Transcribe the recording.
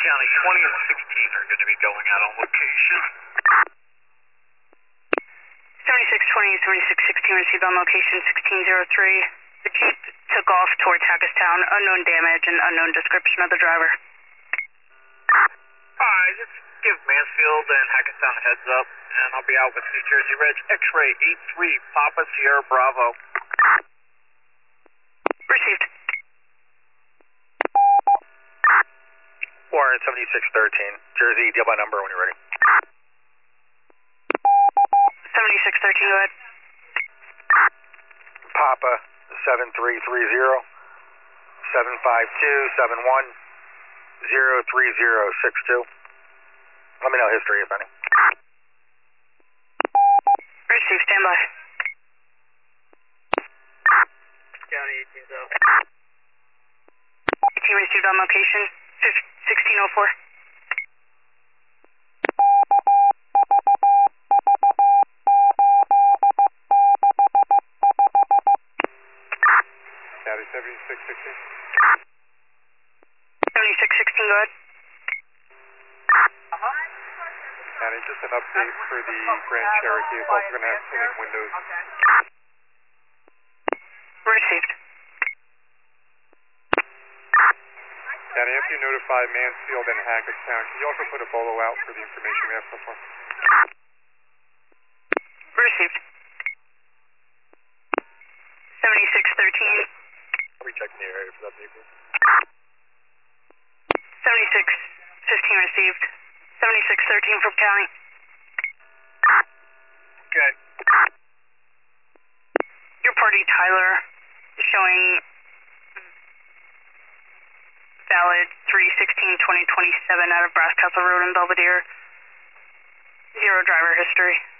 County 20 and 16 are going to be going out on location. 7620, 7616 received on location 1603. The Jeep took off towards Hackettstown. Unknown damage and unknown description of the driver. Alright, just give Mansfield and Hackettstown a heads up, and I'll be out with New Jersey Reg X-Ray 83 Papa Sierra Bravo. Received. Warren 7613, Jersey, deal by number when you're ready. 7613, go ahead. Papa 7330, 75271 03062. Let me know history, if any. Received, stand by. County 18 South. 18 received on location 1604. County 7616. 7616, go ahead. County, just an update for the Grand Cherokee. It's also going to have tinted windows. Received. County, after you notify Mansfield and Hackettstown, can you also put a bolo out for the information we have so far? Received. 7613. I'll be checking the area for that vehicle. 7615 received. 7613 from county. Okay. Your party, Tyler, is showing valid 3/16/2027 out of Brass Castle Road in Belvedere. 0 driver history.